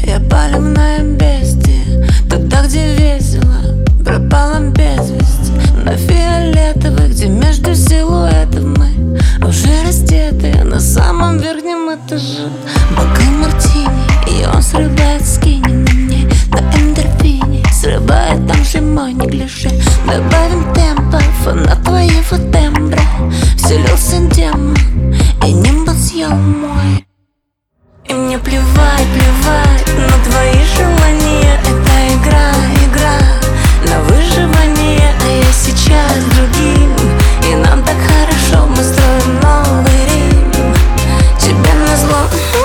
Я палевное бестие, туда, где весело, пропала без вести. На фиолетовых, где между силуэтов мы уже раздетые на самом верхнем этаже. Бокал мартини, и он срывает скини на мне на эндорфине, срывает там же мой неглиже. Добавим темпа, фанат твоего тембра, вселился демон, и небо съел мой. И мне плевать, плевать на твои желания. Это игра, игра на выживание. А я сейчас с другим, и нам так хорошо, мы строим новый Рим. Тебе назло.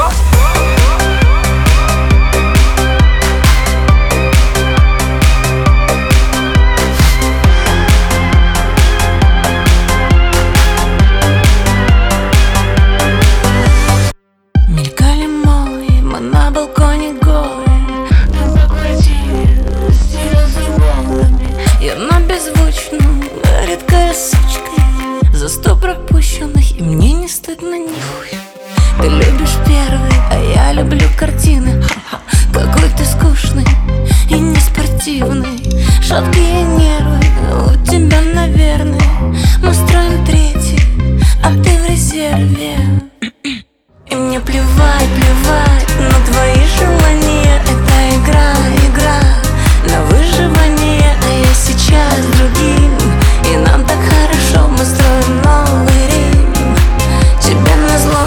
Мелькали молнии, мы на балконе голые, на квартире, стены за волнами. Я на беззвучном, редкая сучка, за 100 пропущенных, и мне не стыдно нихуя. Ты любишь первый, а я люблю картины. Какой ты скучный и неспортивный, шаткие нервы у тебя, наверное. Мы строим третий, а ты в резерве. И мне плевать, плевать на твои желания. Это игра, игра на выживание. А я сейчас с другим, и нам так хорошо, мы строим новый Рим. Тебе назло.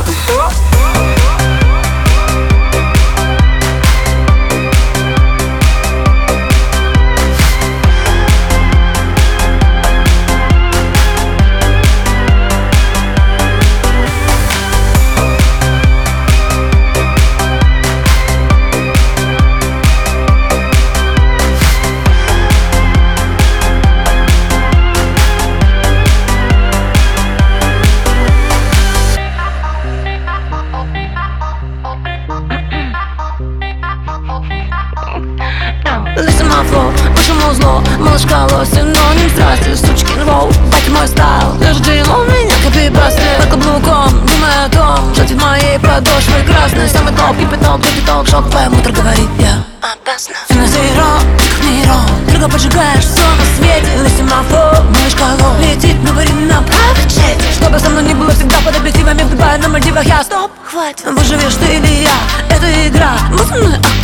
Listen my flow, почему зло? Малышка лосин, но не здрасте, сучкин воу. Бать мой стайл, каждый день у меня копипасты. Под каблуком, думая о том, что в моей подошвы красной. Самый топ, кипяток, кипяток, шок, твоя мутра говорит, я опасна. Ты на зеро, как нейрон, дорого поджигаешь все на свете. Listen my flow, малышка ло, летит, говорим на private jet. Чтобы со мной не было всегда под объективами в Дубае, на Мальдивах я стоп, хватит. Выживешь ты или я, это игра, мы со мной